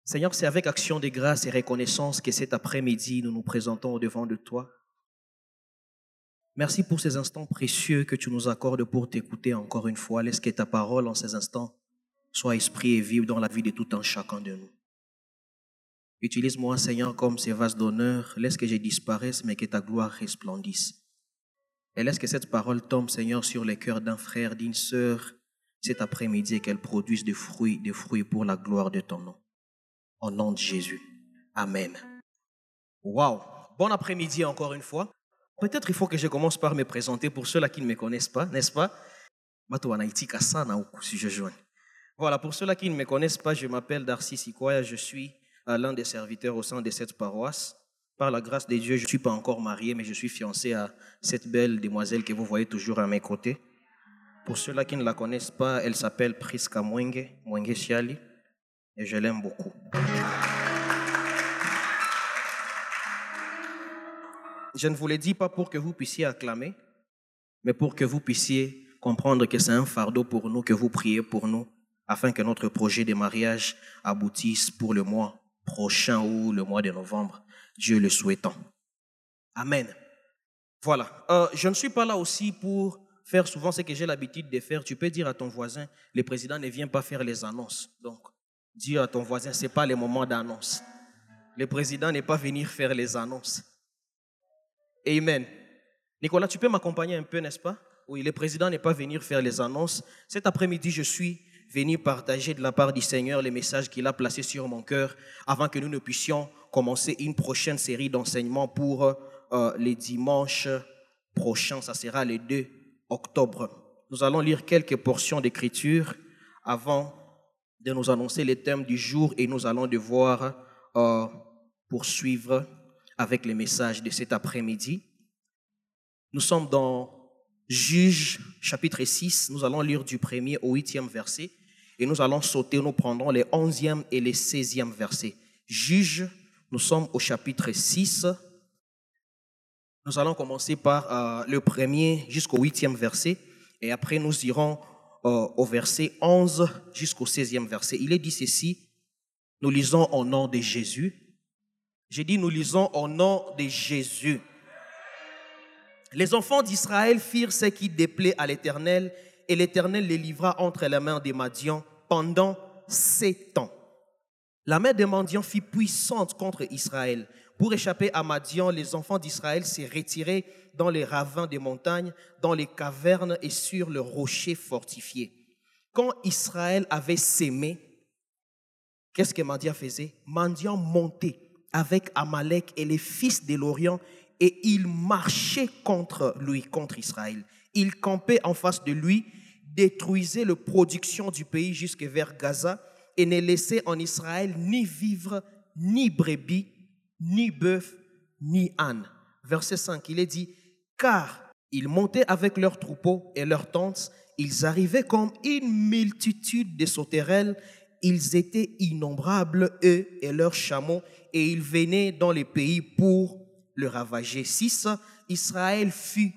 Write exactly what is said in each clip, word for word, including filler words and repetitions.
Seigneur, c'est avec action de grâce et reconnaissance que cet après-midi, nous nous présentons au-devant de toi. Merci pour ces instants précieux que tu nous accordes pour t'écouter encore une fois. Laisse que ta parole en ces instants soit esprit et vive dans la vie de tout un chacun de nous. Utilise-moi, Seigneur, comme ces vases d'honneur. Laisse que je disparaisse, mais que ta gloire resplendisse. Et laisse que cette parole tombe, Seigneur, sur les cœurs d'un frère, d'une sœur, cet après-midi, et qu'elle produise des fruits, des fruits pour la gloire de ton nom. Au nom de Jésus. Amen. Waouh! Bon après-midi encore une fois. Peut-être il faut que je commence par me présenter pour ceux-là qui ne me connaissent pas, n'est-ce pas? Voilà, pour ceux-là qui ne me connaissent pas, je m'appelle Darcy Sikoya, je suis l'un des serviteurs au sein de cette paroisse. Par la grâce de Dieu, je ne suis pas encore marié, mais je suis fiancé à cette belle demoiselle que vous voyez toujours à mes côtés. Pour ceux-là qui ne la connaissent pas, elle s'appelle Priska Mwenge, Mwenge Siali, et je l'aime beaucoup. Je ne vous le dis pas pour que vous puissiez acclamer, mais pour que vous puissiez comprendre que c'est un fardeau pour nous, que vous priez pour nous, afin que notre projet de mariage aboutisse pour le mois prochain ou le mois de novembre, Dieu le souhaitant. Amen. Voilà. Euh, je ne suis pas là aussi pour faire souvent ce que j'ai l'habitude de faire. Tu peux dire à ton voisin, le président ne vient pas faire les annonces. Donc, dis à ton voisin, ce n'est pas le moment d'annonce. Le président n'est pas venu faire les annonces. Amen. Nicolas, tu peux m'accompagner un peu, n'est-ce pas? Oui, le président n'est pas venu faire les annonces. Cet après-midi, je suis venu partager de la part du Seigneur les messages qu'il a placés sur mon cœur avant que nous ne puissions commencer une prochaine série d'enseignements pour euh, les dimanches prochains. Ça sera le deux octobre. Nous allons lire quelques portions d'écriture avant de nous annoncer les thèmes du jour et nous allons devoir euh, poursuivre avec les messages de cet après-midi. Nous sommes dans Juges, chapitre six. Nous allons lire du premier au huitième verset et nous allons sauter, nous prendrons les onzième et les seizième versets. Juges, nous sommes au chapitre six. Nous allons commencer par euh, le premier jusqu'au huitième verset et après nous irons euh, au verset onze jusqu'au seizième verset. Il est dit ceci, nous lisons au nom de Jésus. J'ai dit, nous lisons au nom de Jésus. Les enfants d'Israël firent ce qui déplaît à l'Éternel, et l'Éternel les livra entre les mains des Madians pendant sept ans. La main des Madians fut puissante contre Israël. Pour échapper à Madian, les enfants d'Israël s'est retirés dans les ravins des montagnes, dans les cavernes et sur le rocher fortifié. Quand Israël avait sémé, qu'est-ce que Madian faisait? Madian montait avec Amalek et les fils de l'Orient et il marchait contre lui, contre Israël. Il campait en face de lui, détruisait la production du pays jusque vers Gaza et ne laissait en Israël ni vivre, ni brebis, ni bœuf, ni âne. Verset cinq, il est dit, car ils montaient avec leurs troupeaux et leurs tentes, ils arrivaient comme une multitude de sauterelles, ils étaient innombrables, eux et leurs chameaux, et ils venaient dans les pays pour le ravager. six. Israël fut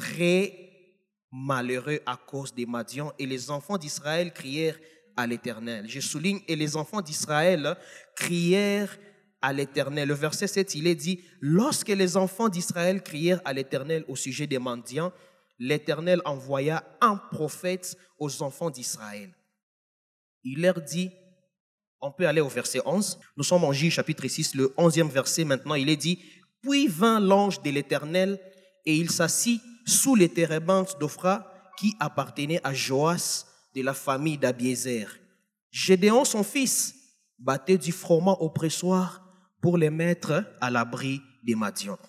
très malheureux à cause des Madians et les enfants d'Israël crièrent à l'Éternel. Je souligne, et les enfants d'Israël crièrent à l'Éternel. Le verset sept, il est dit, lorsque les enfants d'Israël crièrent à l'Éternel au sujet des Madians, l'Éternel envoya un prophète aux enfants d'Israël. Il leur dit, on peut aller au verset onze, nous sommes en Juges chapitre six, le onzième verset maintenant, il est dit, puis vint l'ange de l'Éternel et il s'assit sous les térébintes d'Ophra qui appartenaient à Joas de la famille d'Abiézer. Gédéon, son fils, battait du froment au pressoir pour les mettre à l'abri des Madians.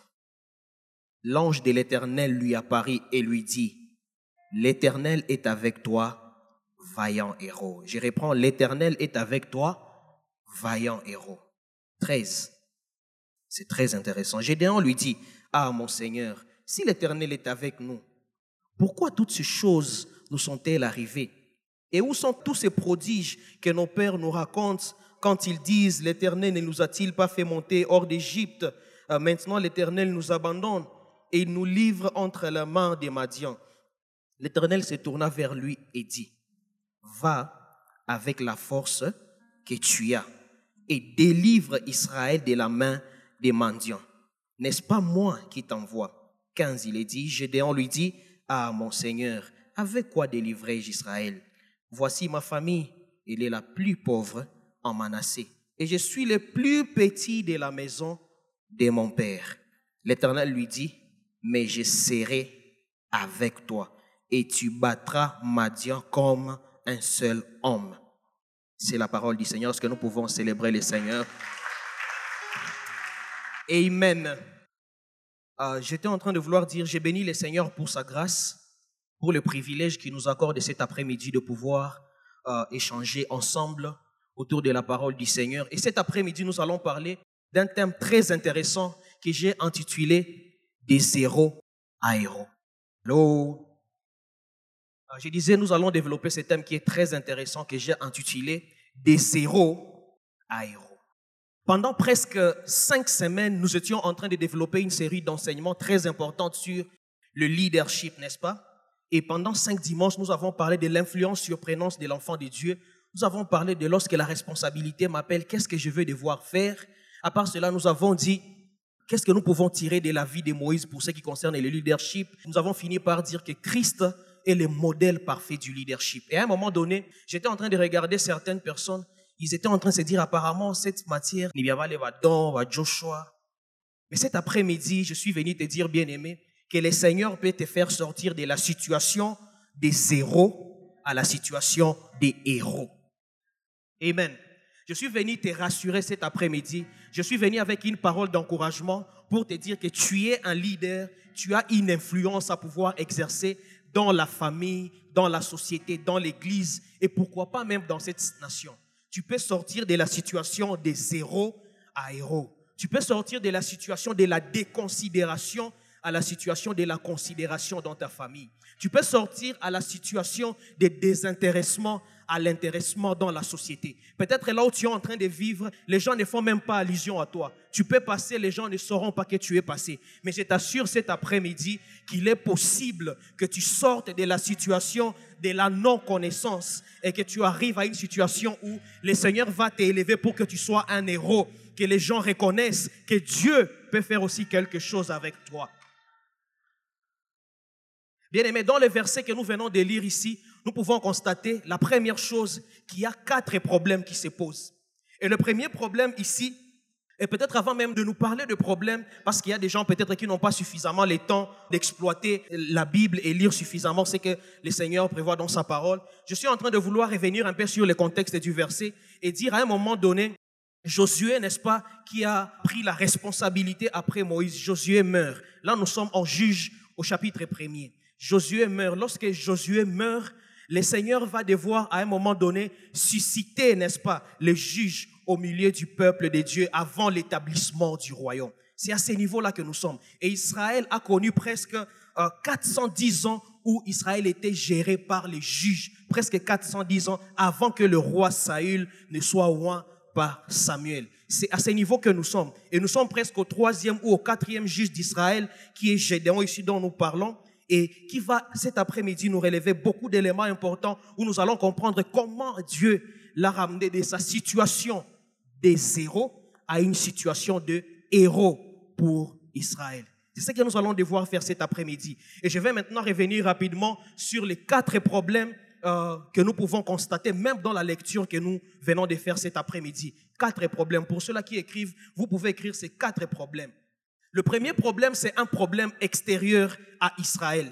L'ange de l'Éternel lui apparut et lui dit, l'Éternel est avec toi, vaillant héros. Je reprends, l'Éternel est avec toi, vaillant héros. treize. C'est très intéressant. Gédéon lui dit, ah mon Seigneur, si l'Éternel est avec nous, pourquoi toutes ces choses nous sont-elles arrivées? Et où sont tous ces prodiges que nos pères nous racontent quand ils disent, l'Éternel ne nous a-t-il pas fait monter hors d'Égypte? Euh, maintenant l'Éternel nous abandonne et il nous livre entre les mains des Madians. L'Éternel se tourna vers lui et dit, va avec la force que tu as et délivre Israël de la main des mendiants. N'est-ce pas moi qui t'envoie? quinze, il est dit, Gédéon lui dit, ah mon Seigneur, avec quoi délivrai-je Israël? Voici ma famille, elle est la plus pauvre en Manassé, et je suis le plus petit de la maison de mon père. L'Éternel lui dit, mais je serai avec toi, et tu battras Madian comme un seul homme. C'est la parole du Seigneur. Est-ce que nous pouvons célébrer le Seigneur? Amen. Euh, j'étais en train de vouloir dire, j'ai béni le Seigneur pour sa grâce, pour le privilège qu'il nous accorde cet après-midi de pouvoir euh, échanger ensemble autour de la parole du Seigneur. Et cet après-midi, nous allons parler d'un thème très intéressant que j'ai intitulé « Des zéros à héros ». Allô? Je disais, nous allons développer ce thème qui est très intéressant que j'ai intitulé « Des zéros à héros ». Pendant presque cinq semaines, nous étions en train de développer une série d'enseignements très importantes sur le leadership, n'est-ce pas? Et pendant cinq dimanches, nous avons parlé de l'influence surprenante de l'enfant de Dieu. Nous avons parlé de lorsque la responsabilité m'appelle, qu'est-ce que je veux devoir faire? À part cela, nous avons dit, qu'est-ce que nous pouvons tirer de la vie de Moïse pour ce qui concerne le leadership? Nous avons fini par dire que Christ est le modèle parfait du leadership. Et à un moment donné, j'étais en train de regarder certaines personnes, ils étaient en train de se dire apparemment cette matière, il y avait Don, Joshua. Mais cet après-midi, je suis venu te dire, bien-aimé, que le Seigneur peut te faire sortir de la situation des zéros à la situation des héros. Amen. Je suis venu te rassurer cet après-midi. Je suis venu avec une parole d'encouragement pour te dire que tu es un leader, tu as une influence à pouvoir exercer dans la famille, dans la société, dans l'église et pourquoi pas même dans cette nation. Tu peux sortir de la situation des zéros à héros. Tu peux sortir de la situation de la déconsidération à la situation de la considération dans ta famille. Tu peux sortir à la situation de désintéressement à l'intéressement dans la société. Peut-être là où tu es en train de vivre, les gens ne font même pas allusion à toi. Tu peux passer, les gens ne sauront pas que tu es passé. Mais je t'assure cet après-midi qu'il est possible que tu sortes de la situation de la non-connaissance et que tu arrives à une situation où le Seigneur va t'élever pour que tu sois un héros, que les gens reconnaissent que Dieu peut faire aussi quelque chose avec toi. Bien-aimés, dans les versets que nous venons de lire ici, nous pouvons constater la première chose, qu'il y a quatre problèmes qui se posent. Et le premier problème ici, et peut-être avant même de nous parler de problèmes, parce qu'il y a des gens peut-être qui n'ont pas suffisamment le temps d'exploiter la Bible et lire suffisamment ce que le Seigneur prévoit dans sa parole, je suis en train de vouloir revenir un peu sur le contexte du verset et dire à un moment donné, Josué, n'est-ce pas, qui a pris la responsabilité après Moïse, Josué meurt. Là, nous sommes en Juge au chapitre premier. Josué meurt. Lorsque Josué meurt, le Seigneur va devoir à un moment donné susciter, n'est-ce pas, les juges au milieu du peuple de Dieu avant l'établissement du royaume. C'est à ce niveau-là que nous sommes. Et Israël a connu presque euh, quatre cent dix ans où Israël était géré par les juges. Presque quatre cent dix ans avant que le roi Saül ne soit roi par Samuel. C'est à ce niveau que nous sommes. Et nous sommes presque au troisième ou au quatrième juge d'Israël qui est Gédéon ici dont nous parlons. Et qui va cet après-midi nous relever beaucoup d'éléments importants où nous allons comprendre comment Dieu l'a ramené de sa situation des zéros à une situation de héros pour Israël. C'est ce que nous allons devoir faire cet après-midi. Et je vais maintenant revenir rapidement sur les quatre problèmes euh, que nous pouvons constater, même dans la lecture que nous venons de faire cet après-midi. Quatre problèmes. Pour ceux-là qui écrivent, vous pouvez écrire ces quatre problèmes. Le premier problème, c'est un problème extérieur à Israël.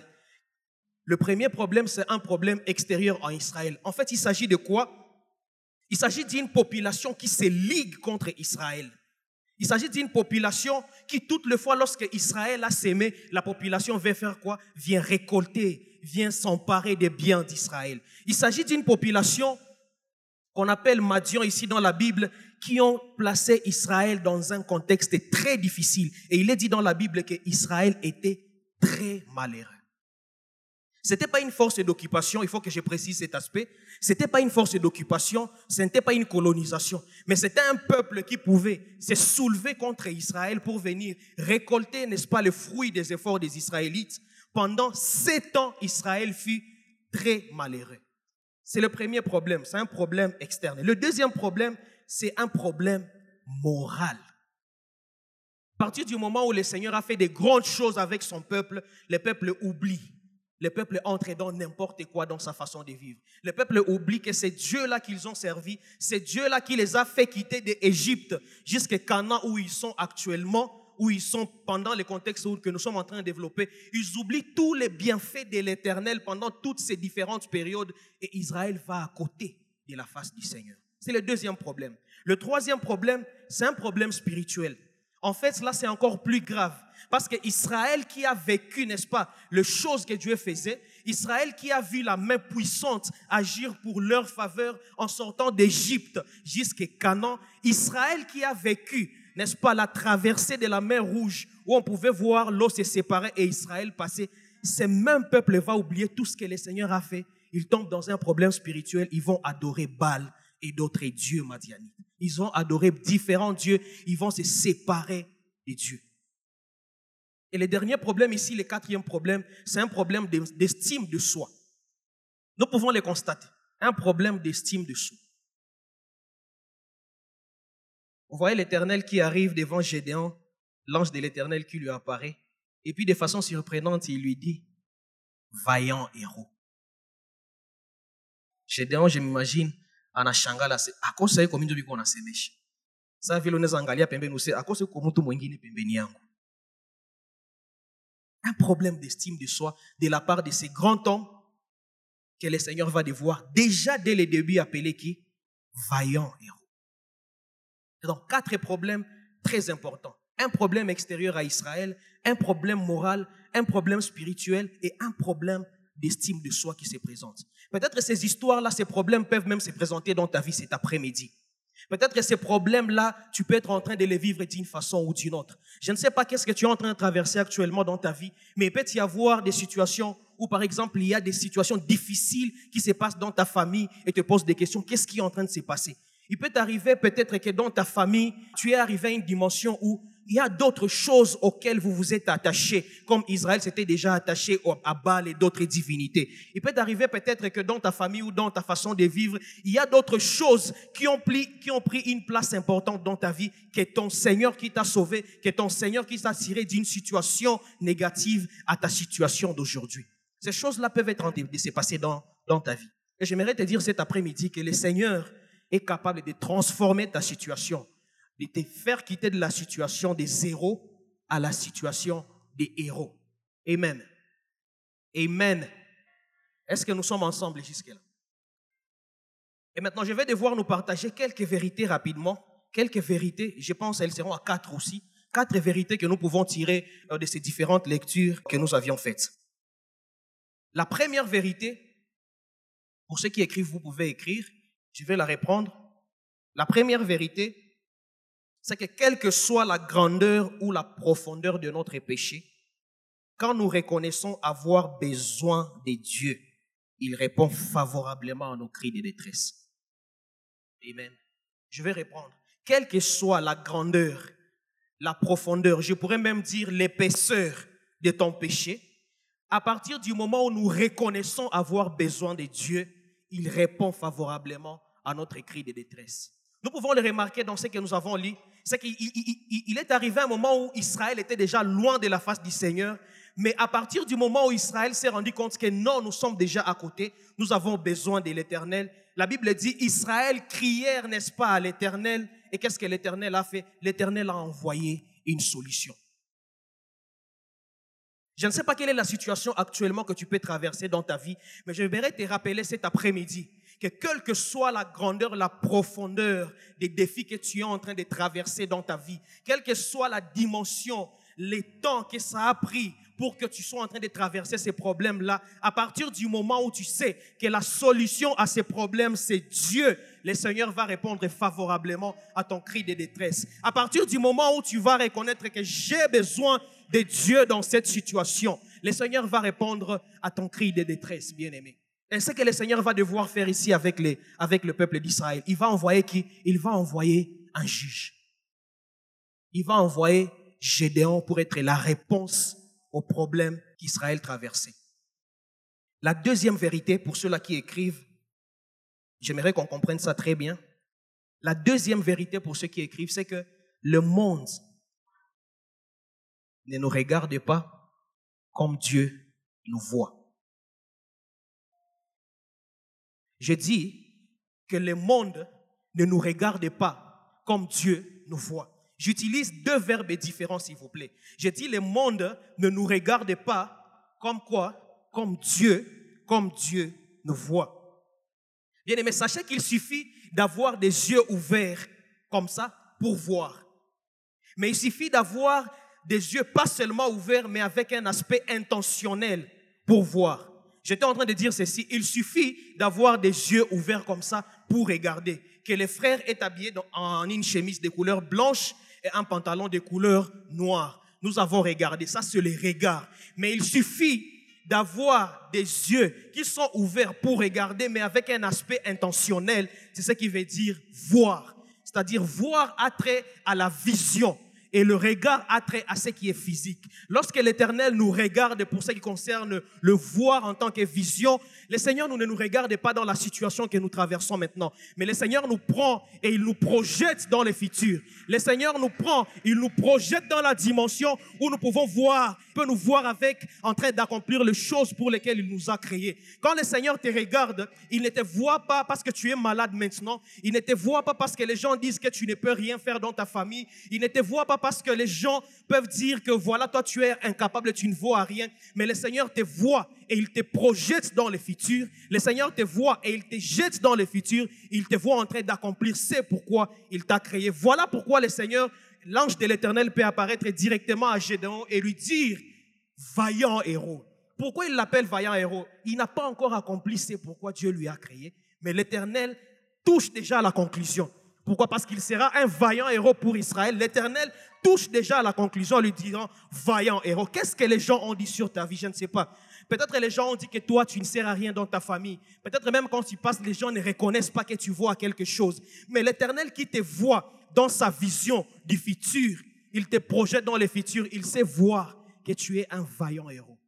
Le premier problème, c'est un problème extérieur à Israël. En fait, il s'agit de quoi? Il s'agit d'une population qui se ligue contre Israël. Il s'agit d'une population qui, toutes les fois, lorsque Israël a sémé, la population vient faire quoi? Vient récolter, vient s'emparer des biens d'Israël. Il s'agit d'une population qu'on appelle Madian ici dans la Bible, qui ont placé Israël dans un contexte très difficile. Et il est dit dans la Bible qu'Israël était très malheureux. Ce n'était pas une force d'occupation, il faut que je précise cet aspect. Ce n'était pas une force d'occupation, ce n'était pas une colonisation. Mais c'était un peuple qui pouvait se soulever contre Israël pour venir récolter, n'est-ce pas, le fruit des efforts des Israélites. Pendant sept ans, Israël fut très malheureux. C'est le premier problème, c'est un problème externe. Le deuxième problème c'est un problème moral. À partir du moment où le Seigneur a fait des grandes choses avec son peuple, le peuple oublie. Le peuple entre dans n'importe quoi dans sa façon de vivre. Le peuple oublie que c'est Dieu-là qu'ils ont servi. C'est Dieu-là qui les a fait quitter d'Égypte jusqu'à Canaan où ils sont actuellement, où ils sont pendant le contexte que nous sommes en train de développer. Ils oublient tous les bienfaits de l'Éternel pendant toutes ces différentes périodes et Israël va à côté de la face du Seigneur. C'est le deuxième problème. Le troisième problème, c'est un problème spirituel. En fait, là, c'est encore plus grave. Parce que Israël qui a vécu, n'est-ce pas, les choses que Dieu faisait, Israël qui a vu la main puissante agir pour leur faveur en sortant d'Égypte jusqu'à Canaan, Israël qui a vécu, n'est-ce pas, la traversée de la mer Rouge où on pouvait voir l'eau se séparer et Israël passer, ce même peuple va oublier tout ce que le Seigneur a fait. Ils tombent dans un problème spirituel, ils vont adorer Baal et d'autres dieux madianites. Ils vont adorer différents dieux, ils vont se séparer des dieux. Et le dernier problème ici, le quatrième problème, c'est un problème d'estime de soi. Nous pouvons le constater, un problème d'estime de soi. Vous voyez l'Éternel qui arrive devant Gédéon, l'ange de l'Éternel qui lui apparaît, et puis de façon surprenante, il lui dit, vaillant héros. Gédéon, je m'imagine, anashangaa akose yuko mingi biko nasemesha. Sasa vile unaweza angalia pembeni use akose yuko mtu mwingine pembeni yangu. Un problème d'estime de soi de la part de ces grands hommes que le Seigneur va devoir déjà dès le début appeler qui? Vaillant héros. Donc quatre problèmes très importants. Un problème extérieur à Israël, un problème moral, un problème spirituel et un problème d'estime de soi qui se présente. Peut-être que ces histoires-là, ces problèmes peuvent même se présenter dans ta vie cet après-midi. Peut-être que ces problèmes-là, tu peux être en train de les vivre d'une façon ou d'une autre. Je ne sais pas qu'est-ce que tu es en train de traverser actuellement dans ta vie, mais il peut y avoir des situations où, par exemple, il y a des situations difficiles qui se passent dans ta famille et te posent des questions. Qu'est-ce qui est en train de se passer? Il peut t'arriver peut-être que dans ta famille, tu es arrivé à une dimension où il y a d'autres choses auxquelles vous vous êtes attachés, comme Israël s'était déjà attaché à Baal et d'autres divinités. Il peut t'arriver peut-être que dans ta famille ou dans ta façon de vivre, il y a d'autres choses qui ont pris, qui ont pris une place importante dans ta vie, que ton Seigneur qui t'a sauvé, que ton Seigneur qui t'a tiré d'une situation négative à ta situation d'aujourd'hui. Ces choses-là peuvent être en train de se passer dans, dans ta vie. Et j'aimerais te dire cet après-midi que le Seigneur est capable de transformer ta situation, de te faire quitter de la situation des zéros à la situation des héros. Amen. Amen. Est-ce que nous sommes ensemble jusque-là? Et maintenant, je vais devoir nous partager quelques vérités rapidement. Quelques vérités, je pense qu'elles seront à quatre aussi. Quatre vérités que nous pouvons tirer de ces différentes lectures que nous avions faites. La première vérité, pour ceux qui écrivent, vous pouvez écrire. Je vais la reprendre. La première vérité, c'est que quelle que soit la grandeur ou la profondeur de notre péché, quand nous reconnaissons avoir besoin de Dieu, il répond favorablement à nos cris de détresse. Amen. Je vais répondre. Quelle que soit la grandeur, la profondeur, je pourrais même dire l'épaisseur de ton péché, à partir du moment où nous reconnaissons avoir besoin de Dieu, il répond favorablement à notre cri de détresse. Nous pouvons le remarquer dans ce que nous avons lu, c'est qu'il il, il, il est arrivé un moment où Israël était déjà loin de la face du Seigneur, mais à partir du moment où Israël s'est rendu compte que non, nous sommes déjà à côté, nous avons besoin de l'Éternel. La Bible dit, Israël crièrent, n'est-ce pas, à l'Éternel, et qu'est-ce que l'Éternel a fait? L'Éternel a envoyé une solution. Je ne sais pas quelle est la situation actuellement que tu peux traverser dans ta vie, mais je voudrais te rappeler cet après-midi que quelle que soit la grandeur, la profondeur des défis que tu es en train de traverser dans ta vie, quelle que soit la dimension, les temps que ça a pris pour que tu sois en train de traverser ces problèmes-là, à partir du moment où tu sais que la solution à ces problèmes, c'est Dieu, le Seigneur va répondre favorablement à ton cri de détresse. À partir du moment où tu vas reconnaître que j'ai besoin de Dieu dans cette situation, le Seigneur va répondre à ton cri de détresse, bien-aimé. Et c'est ce que le Seigneur va devoir faire ici avec, les, avec le peuple d'Israël. Il va envoyer qui? Il va envoyer un juge. Il va envoyer Gédéon pour être la réponse aux problèmes qu'Israël traversait. La deuxième vérité, pour ceux-là qui écrivent, j'aimerais qu'on comprenne ça très bien, La deuxième vérité pour ceux qui écrivent, c'est que le monde ne nous regarde pas comme Dieu nous voit. Je dis que le monde ne nous regarde pas comme Dieu nous voit. J'utilise deux verbes différents, s'il vous plaît. Je dis le monde ne nous regarde pas comme quoi? Comme Dieu, comme Dieu nous voit. Bien aimé, sachez qu'il suffit d'avoir des yeux ouverts comme ça pour voir. Mais il suffit d'avoir des yeux pas seulement ouverts, mais avec un aspect intentionnel pour voir. J'étais en train de dire ceci, il suffit d'avoir des yeux ouverts comme ça pour regarder. Que les frères est habillé en une chemise de couleur blanche et un pantalon de couleur noire. Nous avons regardé, ça c'est le regard. Mais il suffit d'avoir des yeux qui sont ouverts pour regarder, mais avec un aspect intentionnel. C'est ce qui veut dire voir. C'est-à-dire voir a trait à la vision. Et le regard a trait à ce qui est physique. Lorsque l'Éternel nous regarde pour ce qui concerne le voir en tant que vision, le Seigneur nous ne nous regarde pas dans la situation que nous traversons maintenant. Mais le Seigneur nous prend et il nous projette dans le futur. Le Seigneur nous prend, il nous projette dans la dimension où nous pouvons voir, il peut nous voir avec, en train d'accomplir les choses pour lesquelles il nous a créés. Quand le Seigneur te regarde, il ne te voit pas parce que tu es malade maintenant. Il ne te voit pas parce que les gens disent que tu ne peux rien faire dans ta famille. Il ne te voit pas parce que les gens peuvent dire que voilà, toi tu es incapable, tu ne vaux à rien. Mais le Seigneur te voit et il te projette dans le futur. Le Seigneur te voit et il te jette dans le futur. Il te voit en train d'accomplir ce pourquoi il t'a créé. Voilà pourquoi le Seigneur, l'ange de l'Éternel peut apparaître directement à Gédéon et lui dire « vaillant héros ». Pourquoi il l'appelle vaillant héros? Il n'a pas encore accompli ce pourquoi Dieu lui a créé. Mais l'Éternel touche déjà à la conclusion. Pourquoi? Parce qu'il sera un vaillant héros pour Israël. L'Éternel touche déjà à la conclusion en lui disant vaillant héros. Qu'est-ce que les gens ont dit sur ta vie? Je ne sais pas. Peut-être les gens ont dit que toi, tu ne sers à rien dans ta famille. Peut-être même quand tu passes, les gens ne reconnaissent pas que tu vois quelque chose. Mais l'Éternel qui te voit dans sa vision du futur, il te projette dans le futur, il sait voir que tu es un vaillant héros.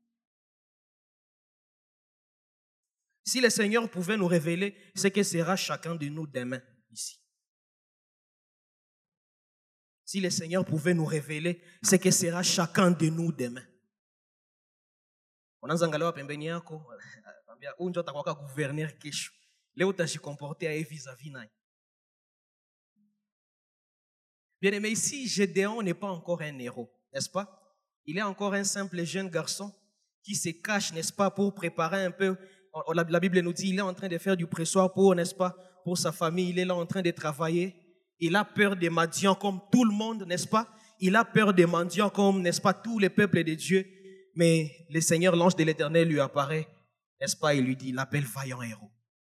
Si le Seigneur pouvait nous révéler ce que sera chacun de nous demain ici. Si le Seigneur pouvait nous révéler ce que sera chacun de nous demain. Onanzangalewa pembeni yako, ambia unjo takwaka gouverneur kesho. Leo utajikomporter à vis-à-vis naye. Bien aimé, ici, Gédéon n'est pas encore un héros, n'est-ce pas? Il est encore un simple jeune garçon qui se cache, n'est-ce pas, pour préparer un peu. La Bible nous dit, il est en train de faire du pressoir pour, n'est-ce pas, pour sa famille. Il est là en train de travailler. Il a peur des mendiants comme tout le monde, n'est-ce pas? Il a peur des mendiants comme, n'est-ce pas, tous les peuples de Dieu. Mais le Seigneur, l'ange de l'Éternel, lui apparaît, n'est-ce pas? Il lui dit, il l'appelle vaillant héros.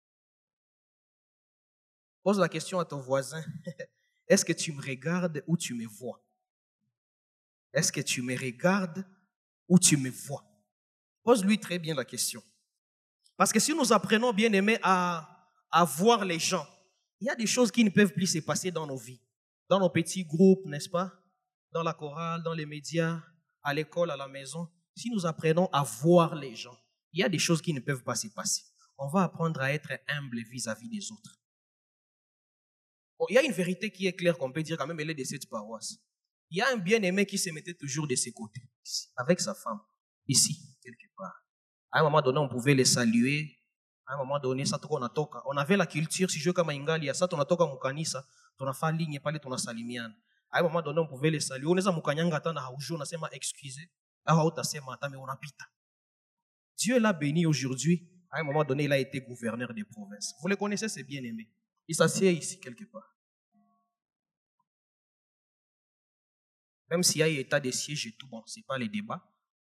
Pose la question à ton voisin. Est-ce que tu me regardes ou tu me vois? Est-ce que tu me regardes ou tu me vois? Pose-lui très bien la question. Parce que si nous apprenons, bien aimé, à, à voir les gens, il y a des choses qui ne peuvent plus se passer dans nos vies. Dans nos petits groupes, n'est-ce pas? Dans la chorale, dans les médias, à l'école, à la maison. Si nous apprenons à voir les gens, il y a des choses qui ne peuvent pas se passer. On va apprendre à être humble vis-à-vis des autres. Bon, il y a une vérité qui est claire qu'on peut dire quand même, elle est de cette paroisse. Il y a un bien-aimé qui se mettait toujours de ses côtés, ici, avec sa femme, ici, quelque part. À un moment donné, on pouvait les saluer. À un moment donné, ça on atoka. On avait la culture, si je comme ingali, ça on atoka mukanisa, on a fait ligne pale on a salimian. À un moment donné, on pouvait les saluer. On les a mukanyanga tana haujo, on a sema excusez. Ah on a sema mais on a pita. Dieu l'a béni aujourd'hui. À un moment donné, il a été gouverneur des provinces. Vous le connaissez, c'est bien aimé. Il s'assied ici quelque part. Même s'il y a état de siège et tout, bon, c'est pas les débats.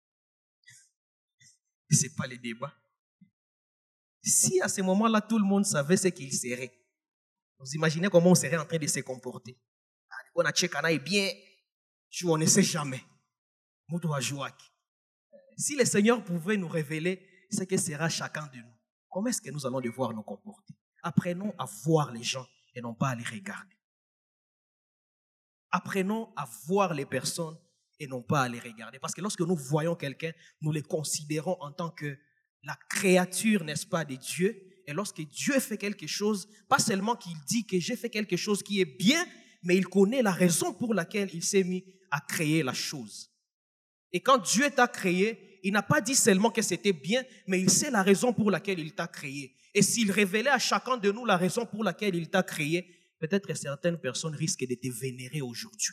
C'est pas les débats. Si à ce moment-là, tout le monde savait ce qu'il serait, vous imaginez comment on serait en train de se comporter. On a checké bien, on ne sait jamais. Si le Seigneur pouvait nous révéler ce que sera chacun de nous, comment est-ce que nous allons devoir nous comporter? Apprenons à voir les gens et non pas à les regarder. Apprenons à voir les personnes et non pas à les regarder. Parce que lorsque nous voyons quelqu'un, nous les considérons en tant que la créature, n'est-ce pas, de Dieu, Et lorsque Dieu fait quelque chose, pas seulement qu'il dit que j'ai fait quelque chose qui est bien, mais il connaît la raison pour laquelle il s'est mis à créer la chose. Et quand Dieu t'a créé, il n'a pas dit seulement que c'était bien, mais il sait la raison pour laquelle il t'a créé. Et s'il révélait à chacun de nous la raison pour laquelle il t'a créé, peut-être que certaines personnes risquent de te vénérer aujourd'hui.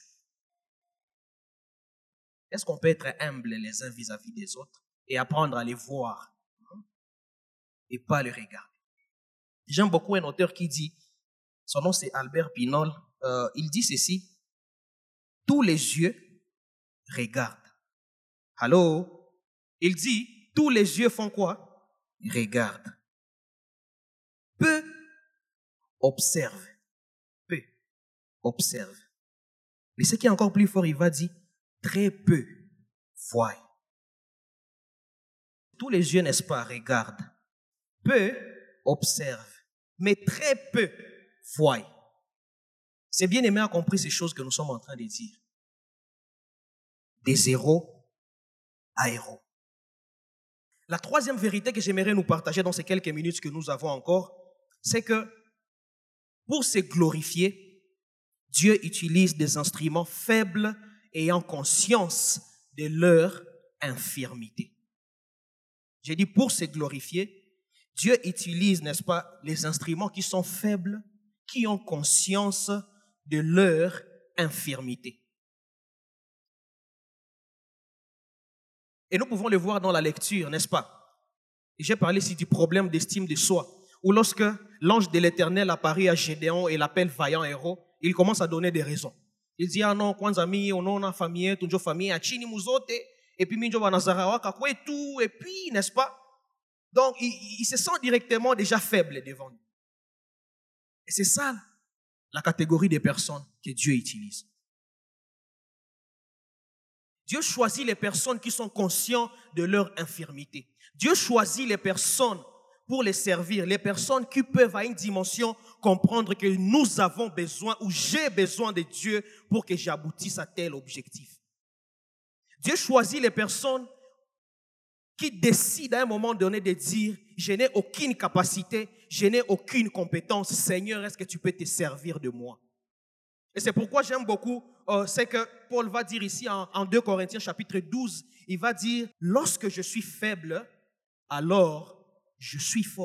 Est-ce qu'on peut être humble les uns vis-à-vis des autres et apprendre à les voir et pas les regarder? J'aime beaucoup un auteur qui dit, son nom c'est Albert Pinol, euh, il dit ceci: tous les yeux regardent. Allô? Il dit, tous les yeux font quoi? Regardent. Peu observent. Peu observent. Mais ce qui est encore plus fort, il va dire, très peu voient. Tous les yeux, n'est-ce pas, regardent. Peu observent. Mais très peu voient. C'est bien aimé a compris ces choses que nous sommes en train de dire. Des zéros à héros. La troisième vérité que j'aimerais nous partager dans ces quelques minutes que nous avons encore, c'est que pour se glorifier, Dieu utilise des instruments faibles ayant conscience de leur infirmité. J'ai dit pour se glorifier, Dieu utilise, n'est-ce pas, les instruments qui sont faibles, qui ont conscience de leur infirmité. Et nous pouvons le voir dans la lecture, n'est-ce pas? J'ai parlé ici du problème d'estime de soi, où lorsque l'ange de l'Éternel apparaît à Gédéon et l'appelle vaillant héros, il commence à donner des raisons. Il dit, ah non, kwanza mi, on a famille, tunjo famille, achini muzote, et puis minjo banazara kakwe tout, et puis, n'est-ce pas? Donc, il, il se sent directement déjà faible devant nous. Et c'est ça la catégorie des personnes que Dieu utilise. Dieu choisit les personnes qui sont conscientes de leur infirmité. Dieu choisit les personnes pour les servir, les personnes qui peuvent à une dimension comprendre que nous avons besoin ou j'ai besoin de Dieu pour que j'aboutisse à tel objectif. Dieu choisit les personnes qui décident à un moment donné de dire « Je n'ai aucune capacité, je n'ai aucune compétence. Seigneur, est-ce que tu peux te servir de moi ?» Et c'est pourquoi j'aime beaucoup, euh, c'est que Paul va dire ici en, en deux Corinthiens chapitre douze, il va dire « Lorsque je suis faible, alors je suis fort. »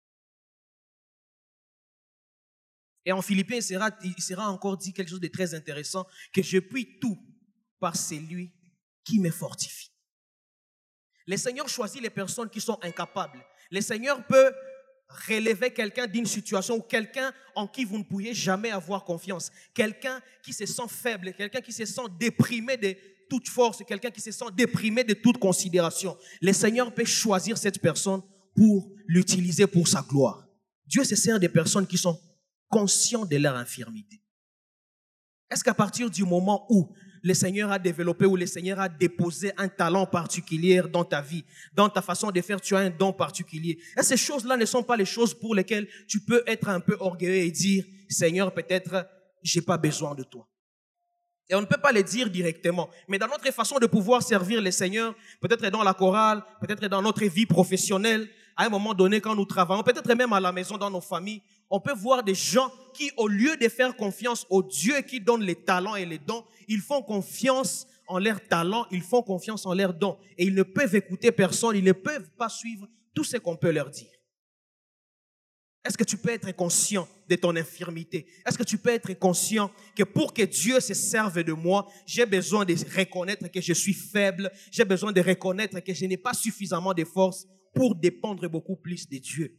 Et en Philippiens, il sera, il sera encore dit quelque chose de très intéressant, que je puis tout par celui qui me fortifie. Le Seigneur choisit les personnes qui sont incapables. Le Seigneur peut relever quelqu'un d'une situation ou quelqu'un en qui vous ne pourriez jamais avoir confiance. Quelqu'un qui se sent faible, quelqu'un qui se sent déprimé de toute force, quelqu'un qui se sent déprimé de toute considération. Le Seigneur peut choisir cette personne pour l'utiliser pour sa gloire. Dieu se sert des personnes qui sont conscientes de leur infirmité. Est-ce qu'à partir du moment où le Seigneur a développé ou le Seigneur a déposé un talent particulier dans ta vie, dans ta façon de faire, tu as un don particulier. Et ces choses-là ne sont pas les choses pour lesquelles tu peux être un peu orgueilleux et dire, Seigneur, peut-être, j'ai pas besoin de toi. Et on ne peut pas le dire directement. Mais dans notre façon de pouvoir servir le Seigneur, peut-être dans la chorale, peut-être dans notre vie professionnelle, à un moment donné, quand nous travaillons, peut-être même à la maison, dans nos familles, on peut voir des gens qui, au lieu de faire confiance au Dieu qui donne les talents et les dons, ils font confiance en leurs talents, ils font confiance en leurs dons. Et ils ne peuvent écouter personne, ils ne peuvent pas suivre tout ce qu'on peut leur dire. Est-ce que tu peux être conscient de ton infirmité? Est-ce que tu peux être conscient que pour que Dieu se serve de moi, j'ai besoin de reconnaître que je suis faible, j'ai besoin de reconnaître que je n'ai pas suffisamment de force pour dépendre beaucoup plus de Dieu?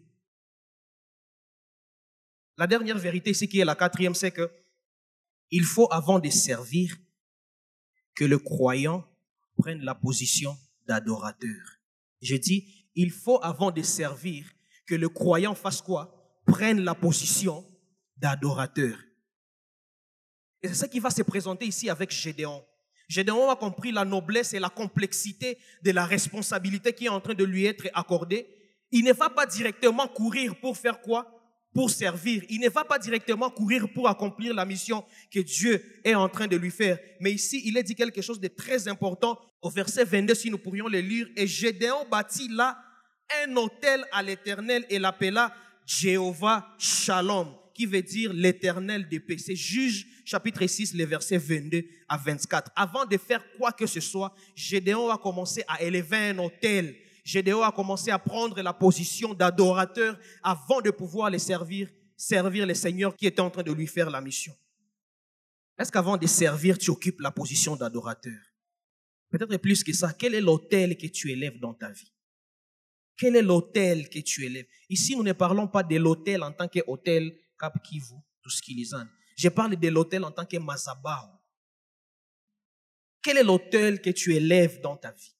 La dernière vérité ici, qui est la quatrième, c'est que il faut, avant de servir, que le croyant prenne la position d'adorateur. Je dis, il faut, avant de servir, que le croyant fasse quoi? Prenne la position d'adorateur. Et c'est ça qui va se présenter ici avec Gédéon. Gédéon a compris la noblesse et la complexité de la responsabilité qui est en train de lui être accordée. Il ne va pas directement courir pour faire quoi? Pour servir. Il ne va pas directement courir pour accomplir la mission que Dieu est en train de lui faire. Mais ici, il est dit quelque chose de très important. Au verset vingt-deux, si nous pourrions le lire, et Gédéon bâtit là un autel à l'Éternel et l'appela Jéhovah Shalom, qui veut dire l'Éternel de paix. C'est Juge chapitre six, les versets vingt-deux à vingt-quatre. Avant de faire quoi que ce soit, Gédéon a commencé à élever un autel. Gédéon a commencé à prendre la position d'adorateur avant de pouvoir les servir, servir les seigneurs qui étaient en train de lui faire la mission. Est-ce qu'avant de servir, tu occupes la position d'adorateur? Peut-être plus que ça. Quel est l'autel que tu élèves dans ta vie? Quel est l'autel que tu élèves? Ici, nous ne parlons pas de l'autel en tant qu'autel Cap Kivu, tout ce qui les a. Je parle de l'autel en tant que Mazabao. Quel est l'autel que tu élèves dans ta vie?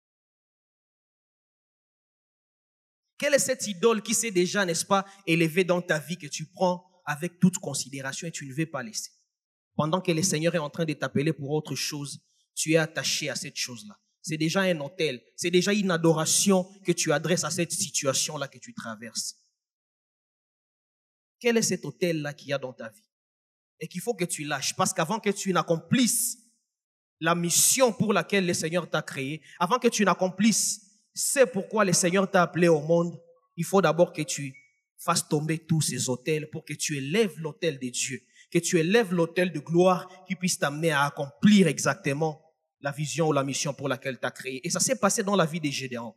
Quelle est cette idole qui s'est déjà, n'est-ce pas, élevée dans ta vie que tu prends avec toute considération et tu ne veux pas laisser? Pendant que le Seigneur est en train de t'appeler pour autre chose, tu es attaché à cette chose-là. C'est déjà un autel, c'est déjà une adoration que tu adresses à cette situation-là que tu traverses. Quel est cet autel-là qu'il y a dans ta vie? Et qu'il faut que tu lâches, parce qu'avant que tu n'accomplisses la mission pour laquelle le Seigneur t'a créé, avant que tu n'accomplisses c'est pourquoi le Seigneur t'a appelé au monde, il faut d'abord que tu fasses tomber tous ces autels pour que tu élèves l'autel de Dieu, que tu élèves l'autel de gloire qui puisse t'amener à accomplir exactement la vision ou la mission pour laquelle tu as créé. Et ça s'est passé dans la vie de Gédéon.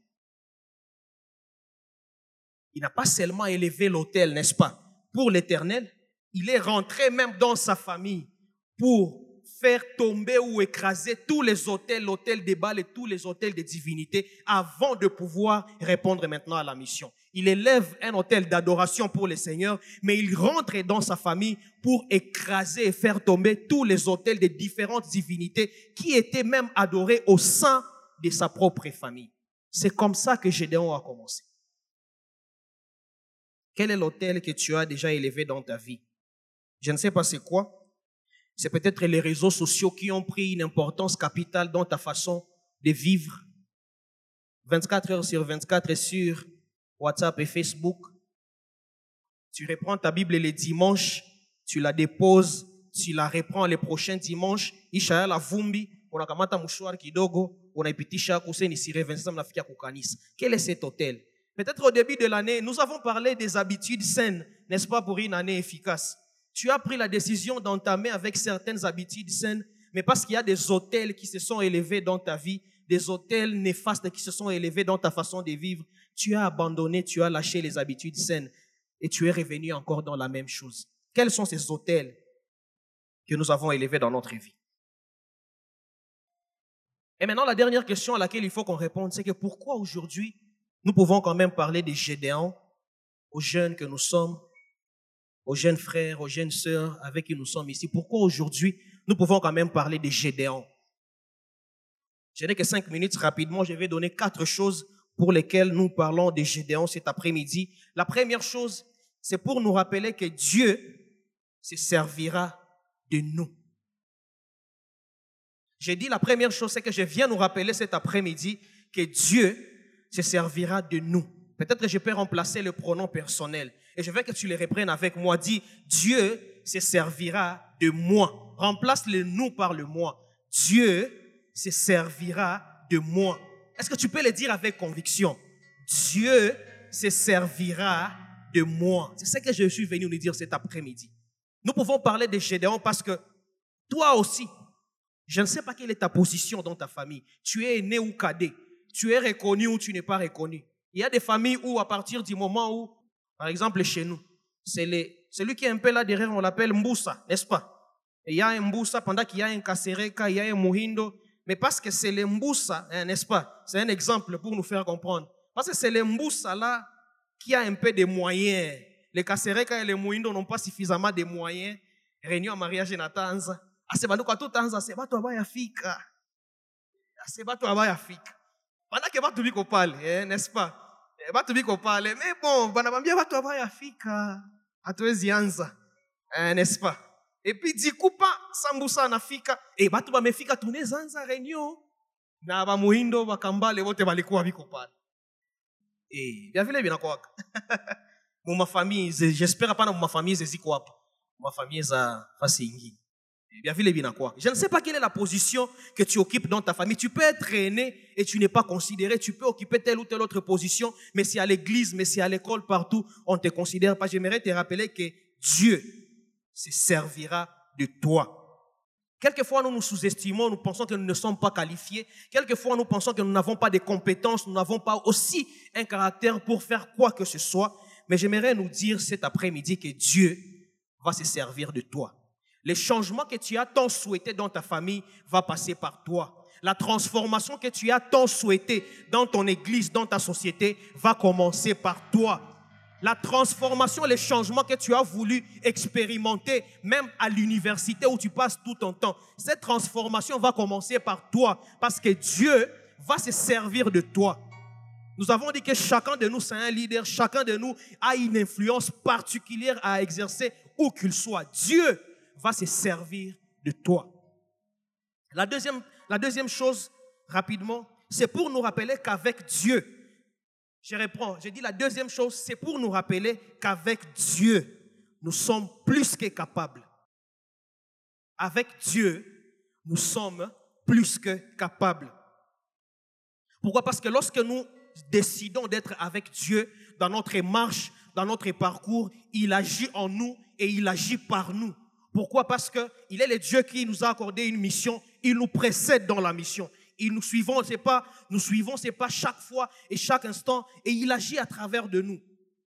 Il n'a pas seulement élevé l'autel, n'est-ce pas, pour l'Éternel, il est rentré même dans sa famille pour faire tomber ou écraser tous les autels, l'autel des Baals et tous les autels des divinités avant de pouvoir répondre maintenant à la mission. Il élève un autel d'adoration pour le Seigneur, mais il rentre dans sa famille pour écraser et faire tomber tous les autels des différentes divinités qui étaient même adorés au sein de sa propre famille. C'est comme ça que Gédéon a commencé. Quel est l'autel que tu as déjà élevé dans ta vie? Je ne sais pas c'est quoi. C'est peut-être les réseaux sociaux qui ont pris une importance capitale dans ta façon de vivre. vingt-quatre heures sur vingt-quatre sur WhatsApp et Facebook. Tu reprends ta Bible les dimanches, tu la déposes, tu la reprends les prochains dimanches. Isha la vumbi, unakamata mshwari kidogo, unaipitisha kuseni sire Vincent mnafikia kukanisa. Quel est cet hôtel? Peut-être au début de l'année, nous avons parlé des habitudes saines, n'est-ce pas, pour une année efficace. Tu as pris la décision d'entamer avec certaines habitudes saines, mais parce qu'il y a des autels qui se sont élevés dans ta vie, des autels néfastes qui se sont élevés dans ta façon de vivre, tu as abandonné, tu as lâché les habitudes saines et tu es revenu encore dans la même chose. Quels sont ces autels que nous avons élevés dans notre vie? Et maintenant, la dernière question à laquelle il faut qu'on réponde, c'est que pourquoi aujourd'hui, nous pouvons quand même parler de Gédéon, aux jeunes que nous sommes, aux jeunes frères, aux jeunes sœurs avec qui nous sommes ici. Pourquoi aujourd'hui, nous pouvons quand même parler de Gédéon? Je n'ai que cinq minutes rapidement. Je vais donner quatre choses pour lesquelles nous parlons de Gédéon cet après-midi. La première chose, c'est pour nous rappeler que Dieu se servira de nous. J'ai dit la première chose, c'est que je viens nous rappeler cet après-midi que Dieu se servira de nous. Peut-être que je peux remplacer le pronom personnel. Et je veux que tu le reprennes avec moi. Dis, Dieu se servira de moi. Remplace le nous par le moi. Dieu se servira de moi. Est-ce que tu peux le dire avec conviction? Dieu se servira de moi. C'est ce que je suis venu nous dire cet après-midi. Nous pouvons parler de Gédéon parce que toi aussi, je ne sais pas quelle est ta position dans ta famille. Tu es aîné ou cadet. Tu es reconnu ou tu n'es pas reconnu. Il y a des familles où à partir du moment où, par exemple chez nous, c'est les, celui qui est un peu là derrière, on l'appelle Mboussa, n'est-ce pas? Et il y a un Mboussa pendant qu'il y a un Kasereka, il y a un Muhindo. Mais parce que c'est les Mboussa, hein, n'est-ce pas? C'est un exemple pour nous faire comprendre. Parce que c'est les Mboussa là qui a un peu de moyens. Les Kasereka et les Muhindo n'ont pas suffisamment de moyens. Réunion à mariage na Tanza. Asebaluka tout Tanza, sebato abaya fika. Asebato abaya fika. Pendant que batu biko pale, eh, n'est-ce pas? Batu biko pale. Mais bon, banabambia batu abaya fika. Hatuwezi anza. Eh, n'est-ce pas? Et puis dikupa sambusa nafika. Eh, batu bamefika tunaweza anza réunion. Na ba Muhindo bakambale wote balikuwa biko pale. Eh, bien vile binakwaka. Mu mafamille, j'espère pas na mu mafamille ziko hapa. Mu mafamille za fasi ingine. Je ne sais pas quelle est la position que tu occupes dans ta famille. Tu peux être aîné et tu n'es pas considéré. Tu peux occuper telle ou telle autre position, mais c'est à l'église, mais c'est à l'école, partout, on ne te considère pas. J'aimerais te rappeler que Dieu se servira de toi. Quelquefois, nous nous sous-estimons, nous pensons que nous ne sommes pas qualifiés. Quelquefois, nous pensons que nous n'avons pas de compétences, nous n'avons pas aussi un caractère pour faire quoi que ce soit. Mais j'aimerais nous dire cet après-midi que Dieu va se servir de toi. Les changements que tu as tant souhaité dans ta famille va passer par toi. La transformation que tu as tant souhaité dans ton église, dans ta société, va commencer par toi. La transformation, les changements que tu as voulu expérimenter, même à l'université où tu passes tout ton temps, cette transformation va commencer par toi, parce que Dieu va se servir de toi. Nous avons dit que chacun de nous, c'est un leader, chacun de nous a une influence particulière à exercer où qu'il soit. Dieu va se servir de toi. La deuxième, la deuxième chose, rapidement, c'est pour nous rappeler qu'avec Dieu, je reprends, je dis la deuxième chose, c'est pour nous rappeler qu'avec Dieu, nous sommes plus que capables. Avec Dieu, nous sommes plus que capables. Pourquoi? Parce que lorsque nous décidons d'être avec Dieu dans notre marche, dans notre parcours, il agit en nous et il agit par nous. Pourquoi? Parce qu'il est le Dieu qui nous a accordé une mission, il nous précède dans la mission. Et nous suivons, c'est pas, nous suivons, c'est pas chaque fois et chaque instant, et il agit à travers de nous.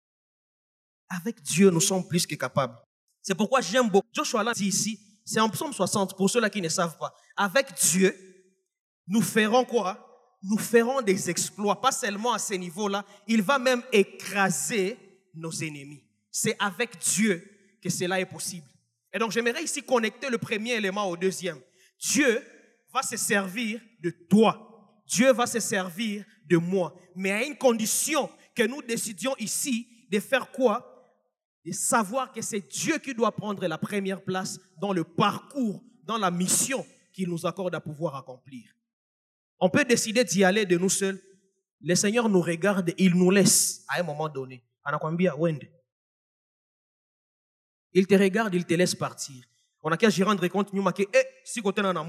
Avec Dieu, nous sommes plus que capables. C'est pourquoi j'aime beaucoup. Joshua l'a dit ici, c'est en psaume soixante, pour ceux-là qui ne savent pas. Avec Dieu, nous ferons quoi? Nous ferons des exploits, pas seulement à ce niveau-là, il va même écraser nos ennemis. C'est avec Dieu que cela est possible. Et donc, j'aimerais ici connecter le premier élément au deuxième. Dieu va se servir de toi. Dieu va se servir de moi. Mais à une condition que nous décidions ici de faire quoi? De savoir que c'est Dieu qui doit prendre la première place dans le parcours, dans la mission qu'il nous accorde à pouvoir accomplir. On peut décider d'y aller de nous seuls. Le Seigneur nous regarde et il nous laisse à un moment donné. Il te regarde, il te laisse partir. On a qu'à s'y rendre compte que eh, si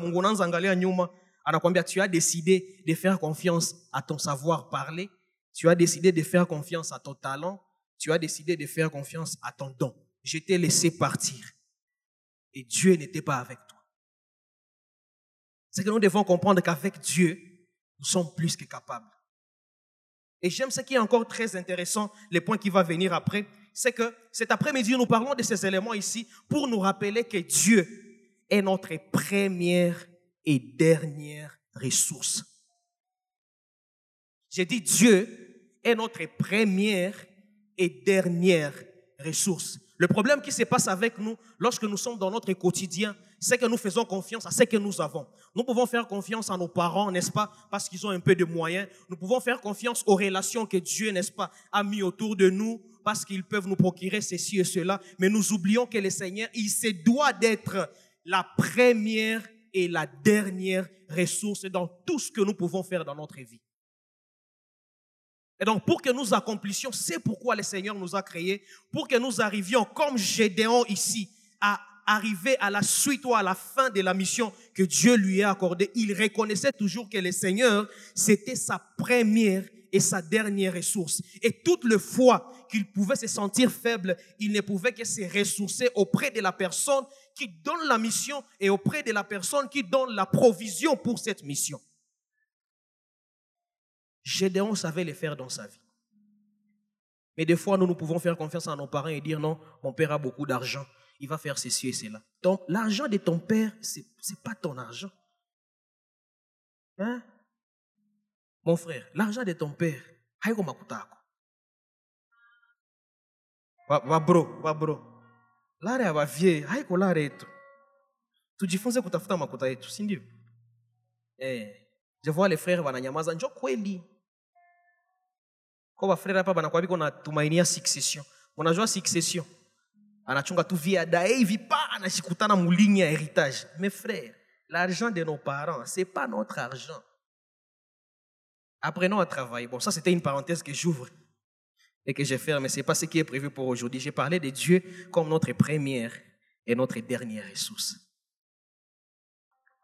tu as décidé de faire confiance à ton savoir parler, tu as décidé de faire confiance à ton talent, tu as décidé de faire confiance à ton don. Je t'ai laissé partir. Et Dieu n'était pas avec toi. C'est que nous devons comprendre qu'avec Dieu, nous sommes plus que capables. Et j'aime ce qui est encore très intéressant, le point qui va venir après, c'est que cet après-midi, nous parlons de ces éléments ici pour nous rappeler que Dieu est notre première et dernière ressource. J'ai dit Dieu est notre première et dernière ressource. Le problème qui se passe avec nous lorsque nous sommes dans notre quotidien, c'est que nous faisons confiance à ce que nous avons. Nous pouvons faire confiance à nos parents, n'est-ce pas, parce qu'ils ont un peu de moyens. Nous pouvons faire confiance aux relations que Dieu, n'est-ce pas, a mis autour de nous, parce qu'ils peuvent nous procurer ceci et cela. Mais nous oublions que le Seigneur, il se doit d'être la première et la dernière ressource dans tout ce que nous pouvons faire dans notre vie. Et donc, pour que nous accomplissions, c'est pourquoi le Seigneur nous a créés, pour que nous arrivions, comme Gédéon ici, à arriver à la suite ou à la fin de la mission que Dieu lui a accordée. Il reconnaissait toujours que le Seigneur, c'était sa première et sa dernière ressource. Et toute le fois qu'il pouvait se sentir faible, il ne pouvait que se ressourcer auprès de la personne qui donne la mission et auprès de la personne qui donne la provision pour cette mission. Gédéon savait le faire dans sa vie. Mais des fois, nous, nous pouvons faire confiance à nos parents et dire non, mon père a beaucoup d'argent, il va faire ceci et cela. Donc, l'argent de ton père, ce n'est pas ton argent. Hein? Mon frère, l'argent de ton père, haiko makutako. Wa bro, wa bro. Lare ya bavie, haiko lare etu. Tujifunze kutafuta makuta yetu, si ndio? Eh, je vois les frères wananyamaza, njoo kweli. Kwa ba frère hapa banakuwa biko na tumainia succession. Unajua succession? Anachunga tu via dae hivi pa anashikutana muligne ya héritage. Mes frères, l'argent de nos parents, c'est pas notre argent. Apprenons à travailler. Bon, ça c'était une parenthèse que j'ouvre et que je ferme, mais ce n'est pas ce qui est prévu pour aujourd'hui. J'ai parlé de Dieu comme notre première et notre dernière ressource.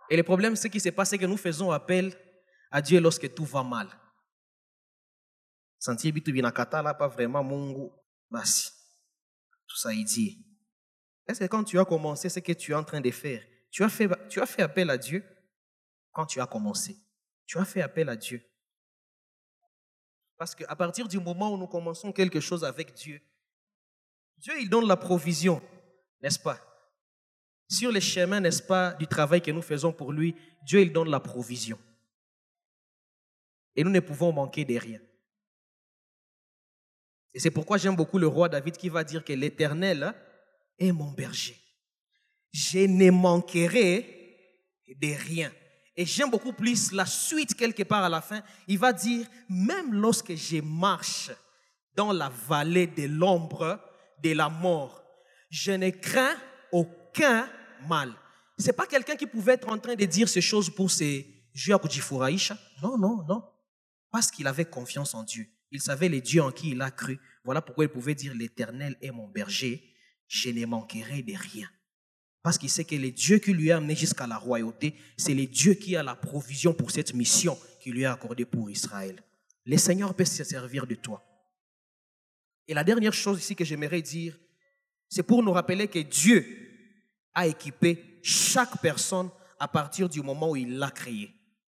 Et le problème, ce qui se passe, c'est que nous faisons appel à Dieu lorsque tout va mal. Sentir bitu binakata là, pas vraiment Mungu, basi. Tout ça, il dit. Est-ce que quand tu as commencé ce que tu es en train de faire, tu as fait, tu as fait appel à Dieu quand tu as commencé. Tu as fait appel à Dieu. Parce qu'à partir du moment où nous commençons quelque chose avec Dieu, Dieu, il donne la provision, n'est-ce pas? Sur les chemins, n'est-ce pas, du travail que nous faisons pour lui, Dieu, il donne la provision. Et nous ne pouvons manquer de rien. Et c'est pourquoi j'aime beaucoup le roi David qui va dire que l'Éternel est mon berger. Je ne manquerai de rien. Et j'aime beaucoup plus la suite quelque part à la fin. Il va dire, même lorsque je marche dans la vallée de l'ombre de la mort, je ne crains aucun mal. Ce n'est pas quelqu'un qui pouvait être en train de dire ces choses pour ses joueurs Kujifuraïcha. Non, non, non. Parce qu'il avait confiance en Dieu. Il savait les dieux en qui il a cru. Voilà pourquoi il pouvait dire, l'Éternel est mon berger, je ne manquerai de rien. Parce qu'il sait que le Dieu qui lui a amené jusqu'à la royauté, c'est le Dieu qui a la provision pour cette mission qu'il lui a accordée pour Israël. Le Seigneur peut se servir de toi. Et la dernière chose ici que j'aimerais dire, c'est pour nous rappeler que Dieu a équipé chaque personne à partir du moment où il l'a créé.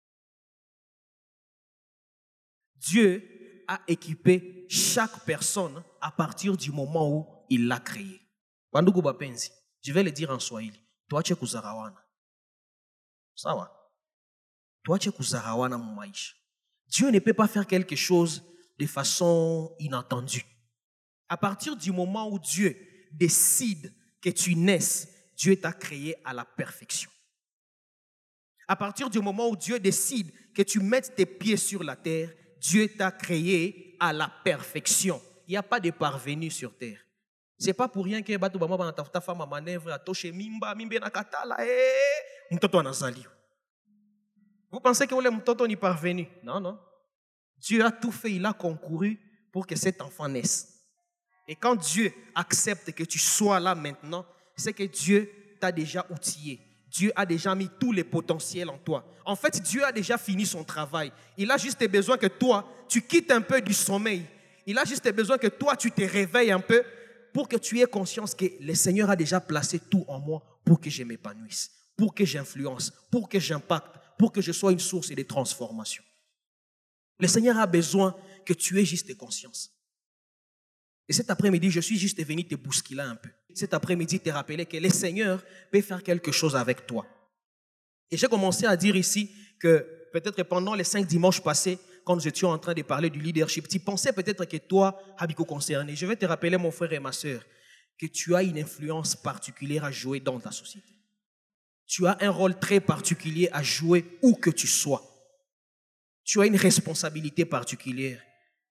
Dieu a équipé chaque personne à partir du moment où il l'a créé. Bandugu bapenzi, je vais le dire en Swahili. Tuache kuzarawana. Sawa? Tuache kuzarawana mu maisha. Dieu ne peut pas faire quelque chose de façon inattendue. À partir du moment où Dieu décide que tu naisses, Dieu t'a créé à la perfection. À partir du moment où Dieu décide que tu mettes tes pieds sur la terre, Dieu t'a créé à la perfection. Il n'y a pas de parvenu sur terre. Ce n'est pas pour rien que batu bama banatafuta fama manœuvre atoshe mimba mimbe na katala eh mtoto anazaliwa. Vous pensez que le mtoto n'est parvenu? Non, non. Dieu a tout fait, il a concouru pour que cet enfant naisse. Et quand Dieu accepte que tu sois là maintenant, c'est que Dieu t'a déjà outillé. Dieu a déjà mis tous les potentiels en toi. En fait, Dieu a déjà fini son travail. Il a juste besoin que toi, tu quittes un peu du sommeil. Il a juste besoin que toi, tu te réveilles un peu pour que tu aies conscience que le Seigneur a déjà placé tout en moi pour que je m'épanouisse, pour que j'influence, pour que j'impacte, pour que je sois une source de transformation. Le Seigneur a besoin que tu aies juste conscience. Et cet après-midi, je suis juste venu te bousculer un peu. Cet après-midi, te rappeler que le Seigneur peut faire quelque chose avec toi. Et j'ai commencé à dire ici que peut-être pendant les cinq dimanches passés, quand nous étions en train de parler du leadership, tu pensais peut-être que toi, Habiko concerné, je vais te rappeler, mon frère et ma sœur, que tu as une influence particulière à jouer dans ta société. Tu as un rôle très particulier à jouer où que tu sois. Tu as une responsabilité particulière.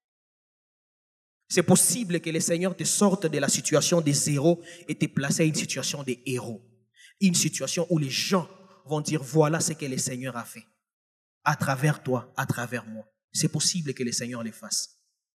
C'est possible que le Seigneur te sorte de la situation des zéros et te place à une situation des héros. Une situation où les gens vont dire, voilà ce que le Seigneur a fait. À travers toi, à travers moi. C'est possible que le Seigneur le fasse.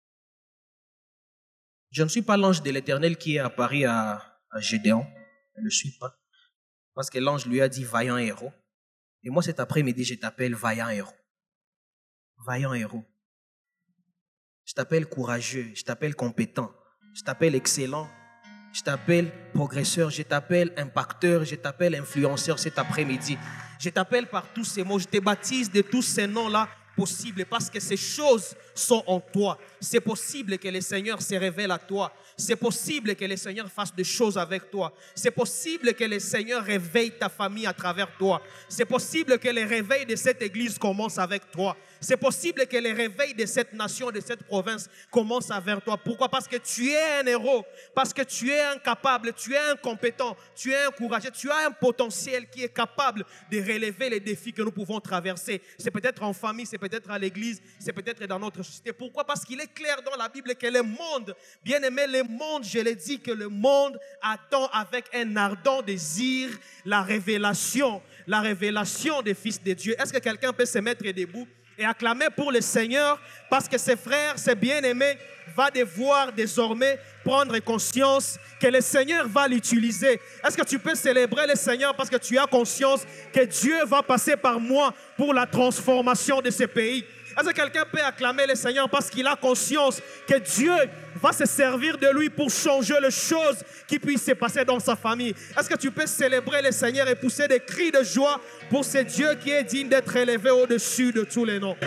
Je ne suis pas l'ange de l'Éternel qui est apparu à, à Gédéon. Je ne le suis pas. Parce que l'ange lui a dit, vaillant héros. Et moi, cet après-midi, je t'appelle vaillant héros. Vaillant héros. Je t'appelle courageux, je t'appelle compétent, je t'appelle excellent, je t'appelle progresseur, je t'appelle impacteur, je t'appelle influenceur cet après-midi. Je t'appelle par tous ces mots, je te baptise de tous ces noms-là possibles parce que ces choses sont en toi. C'est possible que le Seigneur se révèle à toi. C'est possible que le Seigneur fasse des choses avec toi. C'est possible que le Seigneur réveille ta famille à travers toi. C'est possible que le réveil de cette église commence avec toi. C'est possible que le réveil de cette nation, de cette province commence avec toi. Pourquoi? Parce que tu es un héros, parce que tu es incapable, tu es incompétent, tu es encouragé, tu as un potentiel qui est capable de relever les défis que nous pouvons traverser. C'est peut-être en famille, c'est peut-être à l'église, c'est peut-être dans notre société. Pourquoi? Parce qu'il est clair dans la Bible que le monde, bien aimé, le monde, je l'ai dit, que le monde attend avec un ardent désir la révélation, la révélation des fils de Dieu. Est-ce que quelqu'un peut se mettre debout Et acclamer pour le Seigneur parce que ses frères, ses bien-aimés va devoir désormais prendre conscience que le Seigneur va l'utiliser. Est-ce que tu peux célébrer le Seigneur parce que tu as conscience que Dieu va passer par moi pour la transformation de ce pays? Est-ce que quelqu'un peut acclamer le Seigneur parce qu'il a conscience que Dieu va se servir de lui pour changer les choses qui puissent se passer dans sa famille? Est-ce que tu peux célébrer le Seigneur et pousser des cris de joie pour ce Dieu qui est digne d'être élevé au-dessus de tous les noms?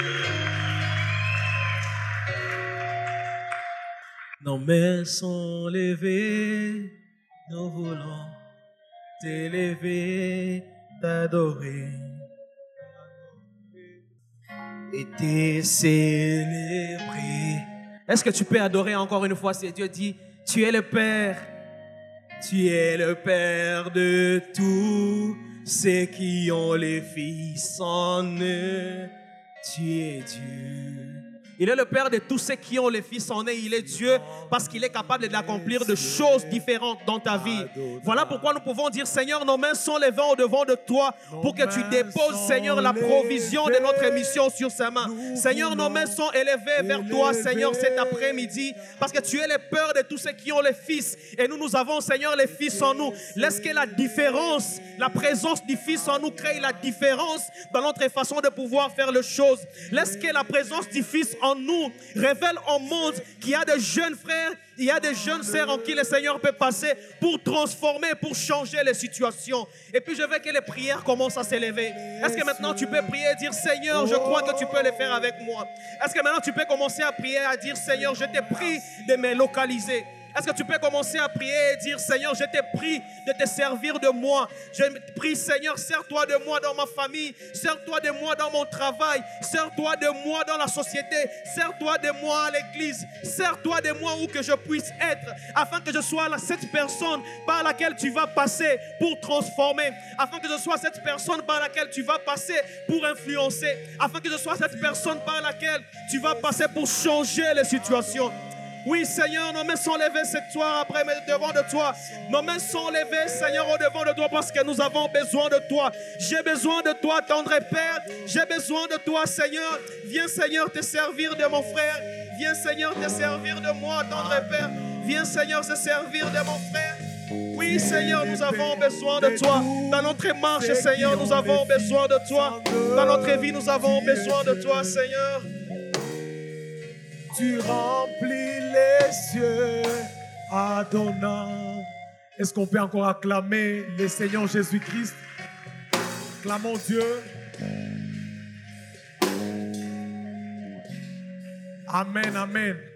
Nos mains sont levées, nous voulons t'élever, t'adorer et te célébrer. Est-ce que tu peux adorer encore une fois si Dieu dit, tu es le Père, tu es le Père de tous ceux qui ont les Fils en eux, tu es Dieu. Il est le Père de tous ceux qui ont les Fils en eux. Il est Dieu parce qu'il est capable d'accomplir de choses différentes dans ta vie. Voilà pourquoi nous pouvons dire, Seigneur, nos mains sont levées au devant de toi pour que tu déposes, Seigneur, la provision de notre mission sur sa main. Seigneur, nos mains sont élevées vers toi, Seigneur, cet après-midi parce que tu es le Père de tous ceux qui ont les Fils. Et nous, nous avons, Seigneur, les Fils en nous. Laisse que la différence, la présence du Fils en nous crée la différence dans notre façon de pouvoir faire les choses. Laisse que la présence du Fils en nous révèle au monde qu'il y a des jeunes frères, il y a des jeunes sœurs en qui le Seigneur peut passer pour transformer, pour changer les situations. Et puis je veux que les prières commencent à s'élever. Est-ce que maintenant tu peux prier et dire, Seigneur, je crois que tu peux le faire avec moi? Est-ce que maintenant tu peux commencer à prier, à dire, Seigneur, je te prie de me localiser? Est-ce que tu peux commencer à prier et dire, Seigneur, je te prie de te servir de moi. Je te prie, Seigneur, sers-toi de moi dans ma famille. Sers-toi de moi dans mon travail. Sers-toi de moi dans la société. Sers-toi de moi à l'église. Sers-toi de moi où que je puisse être. Afin que je sois cette personne par laquelle tu vas passer pour transformer. Afin que je sois cette personne par laquelle tu vas passer pour influencer. Afin que je sois cette personne par laquelle tu vas passer pour changer les situations. Oui, Seigneur, nos mains sont levées cette soir après devant de toi. Nos mains sont levées, Seigneur, au devant de toi parce que nous avons besoin de toi. J'ai besoin de toi, tendre Père. J'ai besoin de toi, Seigneur. Viens, Seigneur, te servir de mon frère. Viens, Seigneur, te servir de moi, tendre Père. Viens, Seigneur, se servir de mon frère. Oui, Seigneur, nous avons besoin de toi. Dans notre marche, Seigneur, nous avons besoin de toi. Dans notre vie, nous avons besoin de toi, Seigneur. Tu remplis les cieux, Adonai. Est-ce qu'on peut encore acclamer le Seigneur Jésus-Christ? Clamons Dieu. Amen, amen.